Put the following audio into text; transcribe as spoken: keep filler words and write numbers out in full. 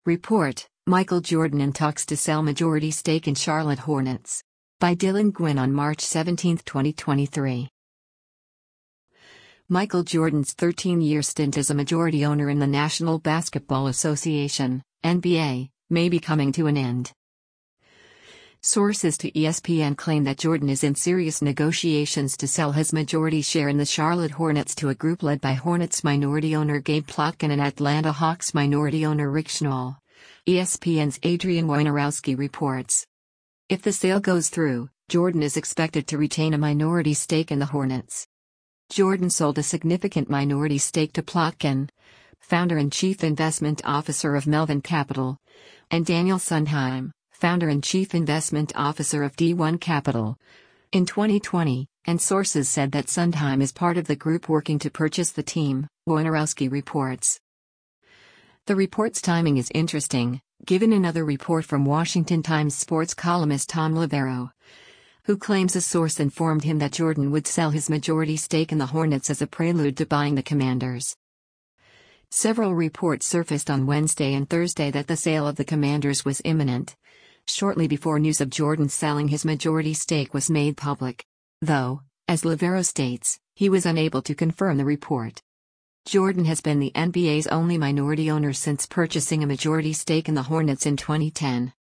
Report: Michael Jordan in talks to sell majority stake in Charlotte Hornets. By Dylan Gwynn on March seventeenth, twenty twenty-three. Michael Jordan's thirteen-year stint as a majority owner in the National Basketball Association, N B A, may be coming to an end. Sources to E S P N claim that Jordan is in serious negotiations to sell his majority share in the Charlotte Hornets to a group led by Hornets minority owner Gabe Plotkin and Atlanta Hawks minority owner Rick Schnall. E S P N's Adrian Wojnarowski reports. If the sale goes through, Jordan is expected to retain a minority stake in the Hornets. Jordan sold a significant minority stake to Plotkin, founder and chief investment officer of Melvin Capital, and Daniel Sondheim, founder and chief investment officer of D one Capital, in twenty twenty, and sources said that Sondheim is part of the group working to purchase the team, Wojnarowski reports. The report's timing is interesting, given another report from Washington Times sports columnist Tom Lavero, who claims a source informed him that Jordan would sell his majority stake in the Hornets as a prelude to buying the Commanders. Several reports surfaced on Wednesday and Thursday that the sale of the Commanders was imminent, shortly before news of Jordan selling his majority stake was made public. Though, as Lavero states, he was unable to confirm the report. Jordan has been the N B A's only minority owner since purchasing a majority stake in the Hornets in twenty ten.